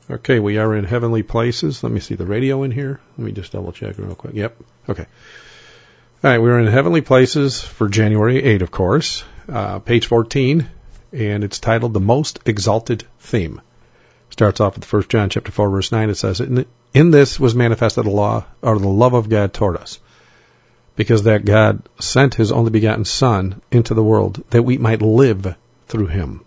Okay, we are in heavenly places. Let me see the radio in here. Let me just double check real quick. Yep. Okay. All right, we're in heavenly places for January 8, of course. Page 14, and it's titled The Most Exalted Theme. Starts off with 1 John chapter 4, verse 9. It says, In this was manifested the law, or the love of God toward us, because that God sent his only begotten Son into the world, that we might live through him.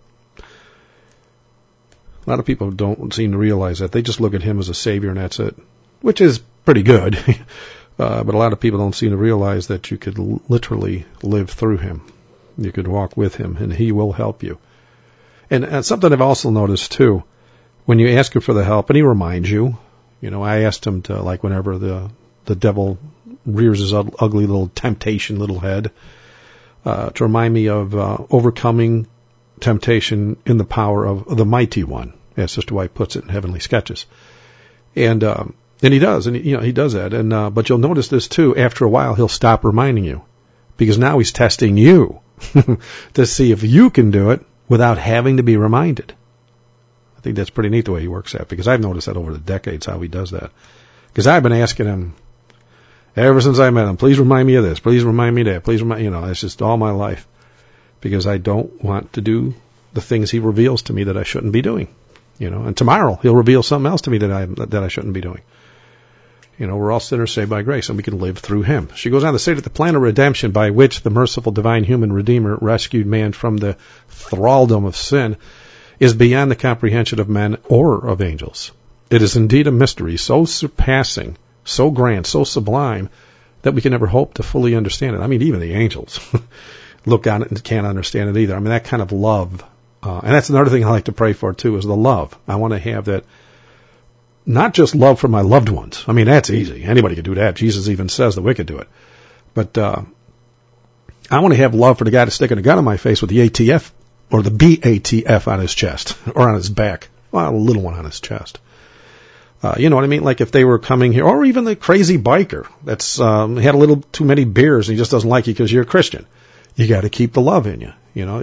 A lot of people don't seem to realize that. They just look at him as a savior and that's it, which is pretty good. But a lot of people don't seem to realize that you could literally live through him. You could walk with him, and he will help you. And something I've also noticed, too, when you ask him for the help, and he reminds you, I asked him to, like, whenever the devil rears his ugly little temptation little head, to remind me of overcoming temptation in the power of the mighty one, as Sister White puts it in Heavenly Sketches. And he does, and he does that. And but you'll notice this too. After a while, he'll stop reminding you, because now he's testing you to see if you can do it without having to be reminded. I think that's pretty neat the way he works that, because I've noticed that over the decades how he does that. Because I've been asking him ever since I met him, please remind me of this, please remind me of that, please remind. It's just all my life. Because I don't want to do the things he reveals to me that I shouldn't be doing, And tomorrow he'll reveal something else to me that I shouldn't be doing. We're all sinners saved by grace, and we can live through him. She goes on to say that the plan of redemption by which the merciful divine human Redeemer rescued man from the thraldom of sin is beyond the comprehension of men or of angels. It is indeed a mystery so surpassing, so grand, so sublime, that we can never hope to fully understand it. I mean, even the angels look on it and can't understand it either. I mean, that kind of love. And that's another thing I like to pray for, too, is the love. I want to have that, not just love for my loved ones. I mean, that's easy. Anybody can do that. Jesus even says the wicked do it. But I want to have love for the guy that's sticking a gun in my face with the ATF or the BATF on his chest or on his back. Well, a little one on his chest. You know what I mean? Like if they were coming here, or even the crazy biker that's had a little too many beers and he just doesn't like you because you're a Christian. You got to keep the love in you.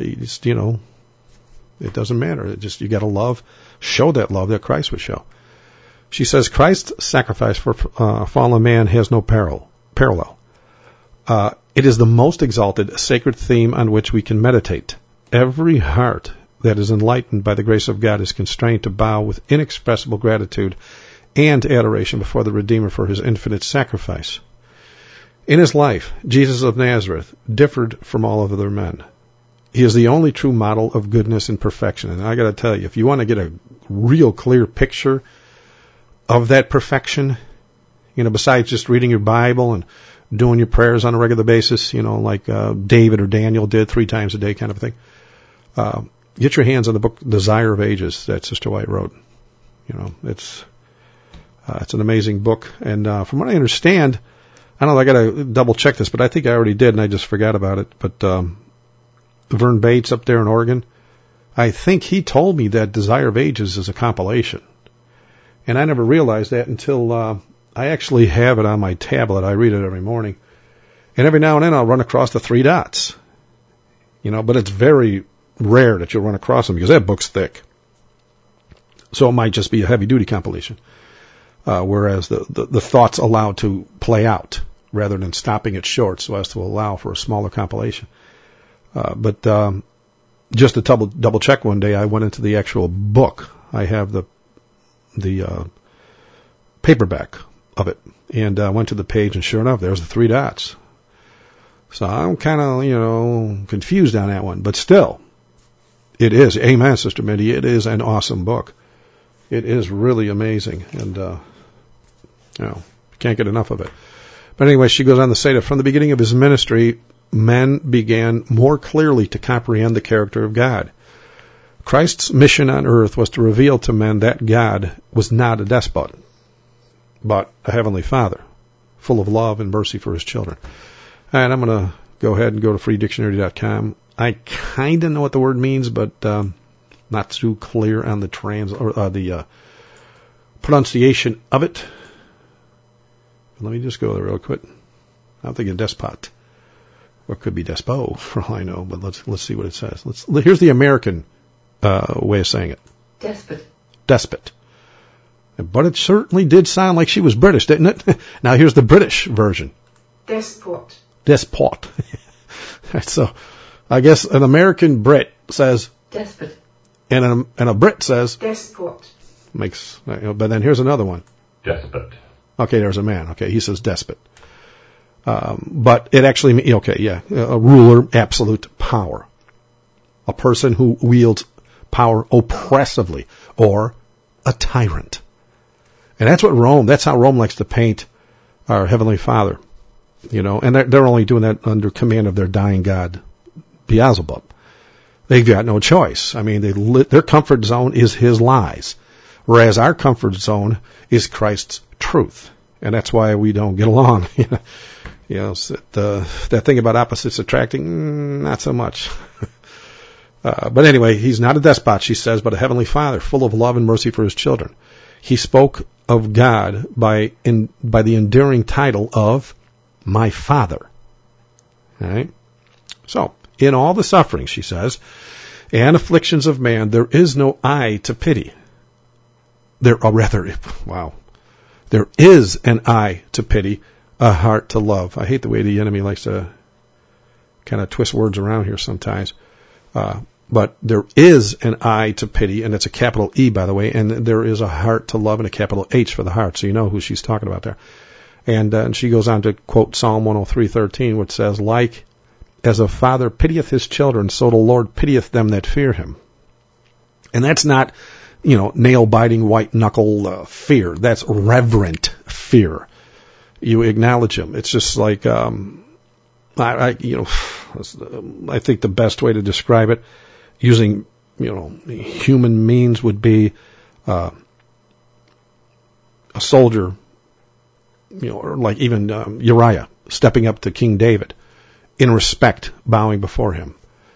It doesn't matter. You got to love, show that love that Christ would show. She says Christ's sacrifice for fallen man has no parallel. It is the most exalted, sacred theme on which we can meditate. Every heart that is enlightened by the grace of God is constrained to bow with inexpressible gratitude and adoration before the Redeemer for his infinite sacrifice. In his life, Jesus of Nazareth differed from all other men. He is the only true model of goodness and perfection. And I got to tell you, if you want to get a real clear picture of that perfection, besides just reading your Bible and doing your prayers on a regular basis, like David or Daniel did 3 times a day kind of thing, get your hands on the book Desire of Ages that Sister White wrote. It's an amazing book. And from what I understand, I don't know, I got to double check this, but I think I already did and I just forgot about it. But Vern Bates up there in Oregon, I think he told me that Desire of Ages is a compilation. And I never realized that until I actually have it on my tablet. I read it every morning. And every now and then I'll run across the 3 dots. But it's very rare that you'll run across them because that book's thick. So it might just be a heavy-duty compilation. Whereas the thoughts allowed to play out rather than stopping it short so as to allow for a smaller compilation. But just to double check one day, I went into the actual book. I have the paperback of it, and I went to the page, and sure enough, there's the 3 dots. So I'm kind of, confused on that one, but still, it is. Amen, Sister Mindy. It is an awesome book. It is really amazing, and can't get enough of it. But anyway, she goes on to say that from the beginning of his ministry, men began more clearly to comprehend the character of God. Christ's mission on earth was to reveal to men that God was not a despot, but a heavenly Father, full of love and mercy for his children. And I'm going to go ahead and go to freedictionary.com. I kind of know what the word means, but not too clear on the the pronunciation of it. Let me just go there real quick. I'm thinking despot, or it could be despo for all I know. But let's see what it says. Here's the American way of saying it. Despot. Despot. But it certainly did sound like she was British, didn't it? Now here's the British version. Despot. Despot. So I guess an American Brit says Despot. And a Brit says Despot. But then here's another one. Despot. Okay, there's a man. Okay, he says despot. But it actually, a ruler, absolute power. A person who wields power oppressively, or a tyrant. And that's how Rome likes to paint our Heavenly Father. And they're only doing that under command of their dying god, Beelzebub. They've got no choice. I mean, their comfort zone is his lies, whereas our comfort zone is Christ's truth. And that's why we don't get along. That thing about opposites attracting, not so much. But anyway, he's not a despot, she says, but a heavenly Father, full of love and mercy for his children. He spoke of God by the endearing title of my Father. All right? So, in all the sufferings, she says, and afflictions of man, there is no eye to pity. There is an eye to pity, a heart to love. I hate the way the enemy likes to kind of twist words around here sometimes. But there is an eye to pity, and it's a capital E, by the way, and there is a heart to love and a capital H for the heart, so you know who she's talking about there. And she goes on to quote Psalm 103:13, which says, like as a father pitieth his children, so the Lord pitieth them that fear him. And that's not, nail-biting, white-knuckle fear. That's reverent fear. You acknowledge him. It's just like, I think the best way to describe it, using, human means, would be a soldier, or like even Uriah stepping up to King David in respect, bowing before him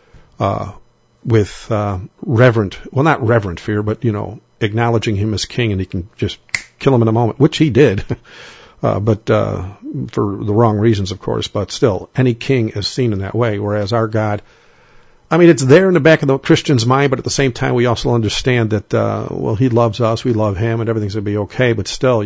with not reverent fear, but, acknowledging him as king, and he can just kill him in a moment, which he did, but for the wrong reasons, of course. But still, any king is seen in that way, whereas our God, it's there in the back of the Christian's mind, but at the same time, we also understand that, he loves us, we love him, and everything's going to be okay, but still,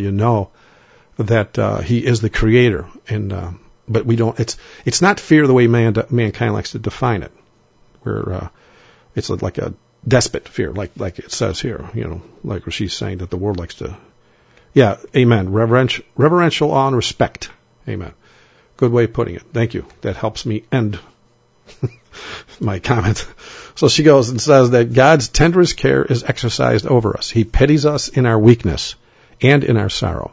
that he is the creator, and but we don't. It's not fear the way mankind likes to define it, where it's like a despot fear, like it says here, like what she's saying that the world likes to. Yeah, amen. Reverential awe and respect. Amen. Good way of putting it. Thank you. That helps me end my comment. So she goes and says that God's tenderest care is exercised over us. He pities us in our weakness and in our sorrow.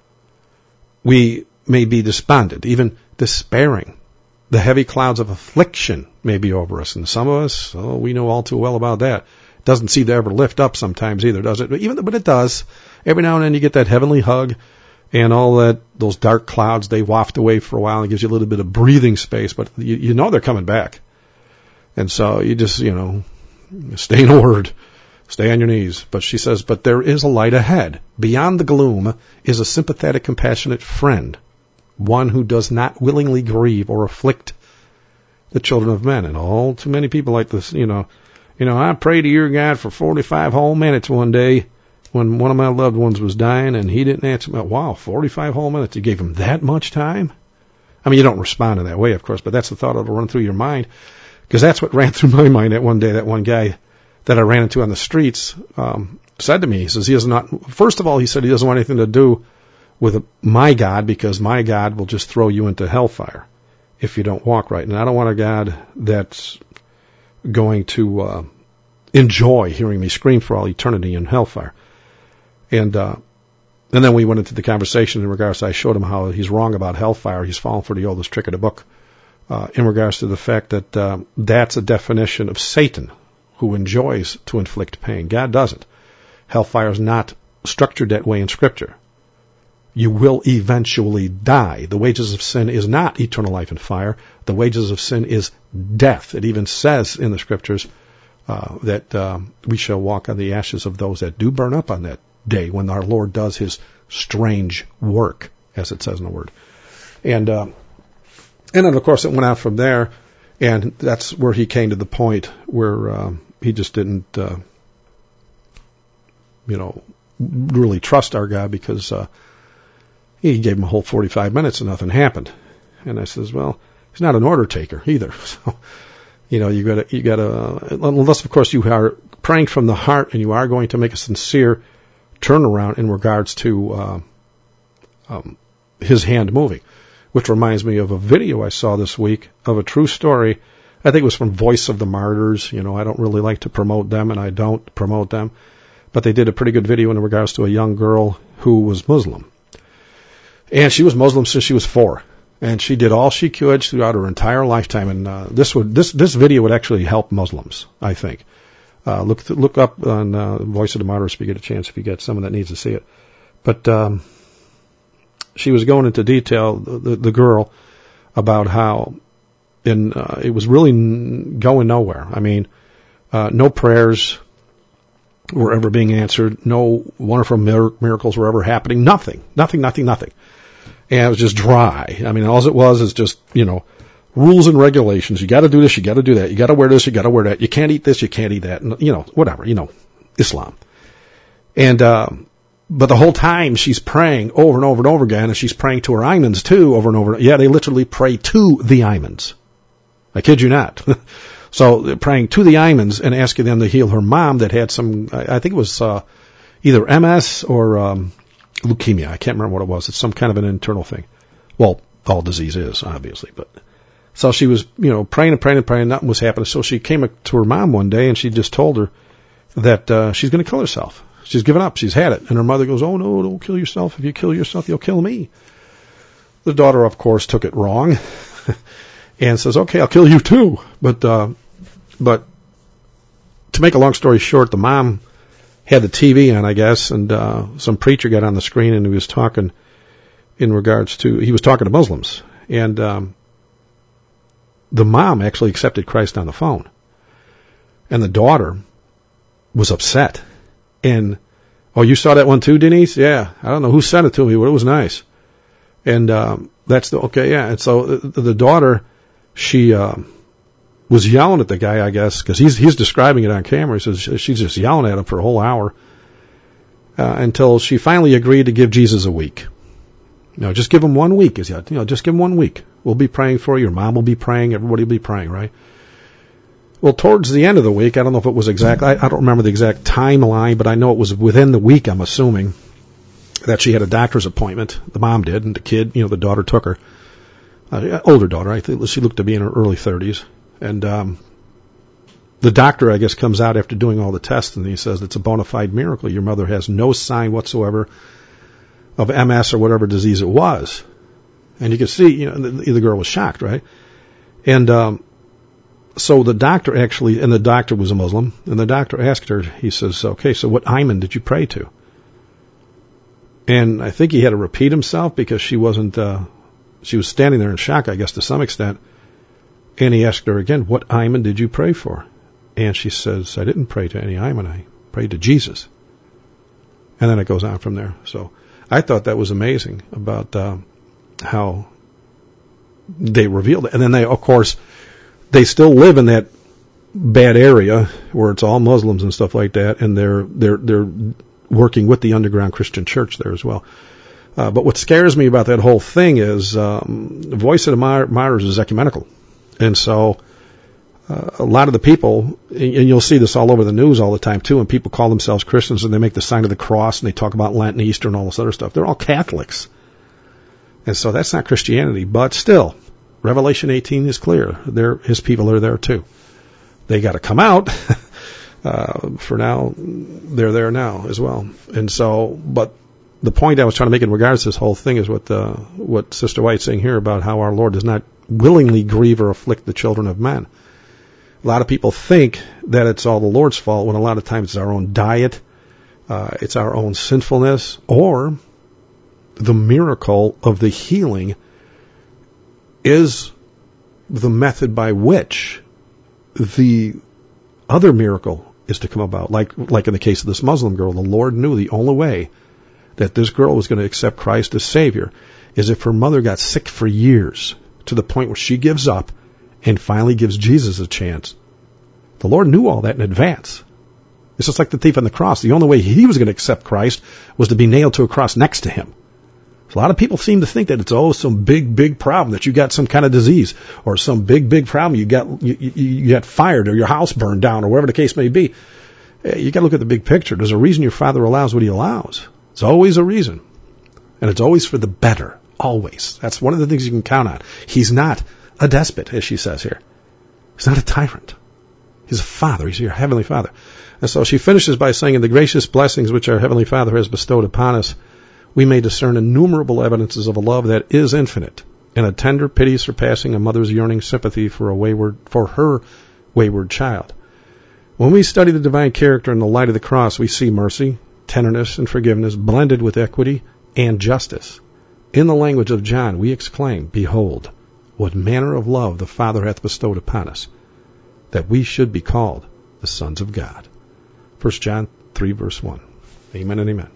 We may be despondent, even despairing. The heavy clouds of affliction may be over us. And some of us, we know all too well about that. It doesn't seem to ever lift up sometimes either, does it? But it does. Every now and then you get that heavenly hug, and those dark clouds, they waft away for a while and gives you a little bit of breathing space, but you know they're coming back. And so you just, stay in the Word. Stay on your knees. But she says, but there is a light ahead. Beyond the gloom is a sympathetic, compassionate friend, one who does not willingly grieve or afflict the children of men. And all too many people like this, I prayed to your God for 45 whole minutes one day when one of my loved ones was dying, and he didn't answer me. Wow, 45 whole minutes. You gave him that much time? You don't respond in that way, of course, but that's the thought that'll run through your mind, because that's what ran through my mind that one day. That one guy that I ran into on the streets said to me, he says, first of all, he said he doesn't want anything to do with my God, because my God will just throw you into hellfire if you don't walk right. And I don't want a God that's going to enjoy hearing me scream for all eternity in hellfire. And then we went into the conversation in regards to, I showed him how he's wrong about hellfire. He's fallen for the oldest trick of the book in regards to the fact that that's a definition of Satan, who enjoys to inflict pain. God doesn't. Hellfire is not structured that way in Scripture. You will eventually die. The wages of sin is not eternal life in fire. The wages of sin is death. It even says in the Scriptures that we shall walk on the ashes of those that do burn up on that day when our Lord does his strange work, as it says in the Word. And then, of course, it went out from there, and that's where he came to the point where he just didn't, really trust our God because he gave him a whole 45 minutes and nothing happened. And I says, well, he's not an order taker either. So, you gotta, unless of course you are praying from the heart and you are going to make a sincere turnaround in regards to his hand moving, which reminds me of a video I saw this week of a true story. I think it was from Voice of the Martyrs. I don't really like to promote them, and I don't promote them, but they did a pretty good video in regards to a young girl who was Muslim. And she was Muslim since she was 4. And she did all she could throughout her entire lifetime. And this video would actually help Muslims, I think. Look up on Voice of the Martyrs if you get a chance, if you get someone that needs to see it. But she was going into detail, the girl, about how it was really going nowhere. I mean, no prayers were ever being answered. No wonderful miracles were ever happening. Nothing. And it was just dry. I mean, all it was is just, rules and regulations. You got to do this, you got to do that. You got to wear this, you got to wear that. You can't eat this, you can't eat that. And, whatever, Islam. And, but the whole time she's praying over and over and over again, and she's praying to her imams too, over and over. Yeah, they literally pray to the imams. I kid you not. So they're praying to the imams and asking them to heal her mom that had some, I think it was either MS or leukemia. I can't remember what it was. It's some kind of an internal thing. Well, all disease is, obviously. But so she was, praying and praying and praying. Nothing was happening. So she came up to her mom one day and she just told her that she's going to kill herself. She's given up. She's had it. And her mother goes, oh, no, don't kill yourself. If you kill yourself, you'll kill me. The daughter, of course, took it wrong and says, okay, I'll kill you too. But to make a long story short, the mom had the TV on, I guess, and some preacher got on the screen and he was talking he was talking to Muslims. And the mom actually accepted Christ on the phone. And the daughter was upset. And, oh, you saw that one too, Denise? Yeah. I don't know who sent it to me, but it was nice. And okay, yeah. And so the daughter, she was yelling at the guy, I guess, because he's describing it on camera. He says she's just yelling at him for a whole hour until she finally agreed to give Jesus a week. Just give him 1 week. Just give him 1 week. We'll be praying for you. Your mom will be praying. Everybody will be praying, right? Well, towards the end of the week, I don't know if it was exact. I don't remember the exact timeline, but I know it was within the week, I'm assuming, that she had a doctor's appointment. The mom did, and the kid, the daughter took her. Older daughter, I think she looked to be in her early 30s. And the doctor, I guess, comes out after doing all the tests, and he says it's a bona fide miracle. Your mother has no sign whatsoever of MS or whatever disease it was. And you can see, the girl was shocked, right? And so the doctor actually, and the doctor was a Muslim, and the doctor asked her, he says, okay, so what Ayman did you pray to? And I think he had to repeat himself because she wasn't, she was standing there in shock, I guess, to some extent. And he asked her again, what Ayman did you pray for? And she says, I didn't pray to any Ayman, I prayed to Jesus. And then it goes on from there. So I thought that was amazing about how they revealed it. And then they, of course, they still live in that bad area where it's all Muslims and stuff like that, and they're working with the underground Christian church there as well. But what scares me about that whole thing is Voice of the Martyrs is ecumenical. And so a lot of the people, and you'll see this all over the news all the time too, and people call themselves Christians and they make the sign of the cross and they talk about Lent and Easter and all this other stuff. They're all Catholics. And so that's not Christianity, but still, Revelation 18 is clear. His people are there too. They got to come out. For now, they're there now as well. And so, but the point I was trying to make in regards to this whole thing is what Sister White's saying here about how our Lord does not willingly grieve or afflict the children of men. A lot of people think that it's all the Lord's fault when a lot of times it's our own diet, it's our own sinfulness, or the miracle of the healing is the method by which the other miracle is to come about. Like in the case of this Muslim girl, the Lord knew the only way that this girl was going to accept Christ as Savior is if her mother got sick for years to the point where she gives up and finally gives Jesus a chance. The Lord knew all that in advance. It's just like the thief on the cross. The only way he was going to accept Christ was to be nailed to a cross next to him. So a lot of people seem to think that it's always some big problem, that you got some kind of disease, or some big problem, you got fired, or your house burned down, or whatever the case may be. You got to look at the big picture. There's a reason your Father allows what he allows. It's always a reason. And it's always for the better. Always. That's one of the things you can count on. He's not a despot, as she says here. He's not a tyrant. He's a father. He's your heavenly Father. And so she finishes by saying, in the gracious blessings which our heavenly Father has bestowed upon us, we may discern innumerable evidences of a love that is infinite, and a tender pity surpassing a mother's yearning sympathy for her wayward child. When we study the divine character in the light of the cross, we see mercy, tenderness, and forgiveness blended with equity and justice. In the language of John, we exclaim, behold, what manner of love the Father hath bestowed upon us, that we should be called the sons of God. 1 John 3, verse 1. Amen and amen.